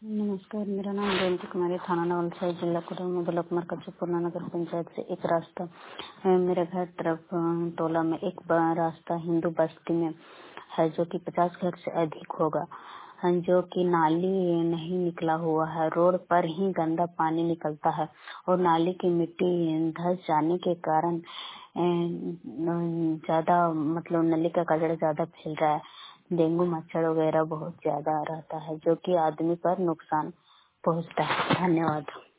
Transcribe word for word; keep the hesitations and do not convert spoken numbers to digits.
नमस्कार, मेरा नाम जयंती कुमारी, थाना नवलछाई, जिला कोडरमा, ब्लॉक मरकज, पूर्णा नगर पंचायत से एक रास्ता अ, मेरे घर तरफ अ, टोला में एक ब- रास्ता हिंदू बस्ती में है जो कि पचास घर से अधिक होगा, अ, जो कि नाली नहीं निकला हुआ है। रोड पर ही गंदा पानी निकलता है और नाली की मिट्टी धंस जाने के कारण अ, न- ज्यादा मतलब नली का कचरा ज्यादा फैल रहा है। डेंगू मच्छर वगैरह बहुत ज्यादा रहता है जो कि आदमी पर नुकसान पहुंचता है। धन्यवाद।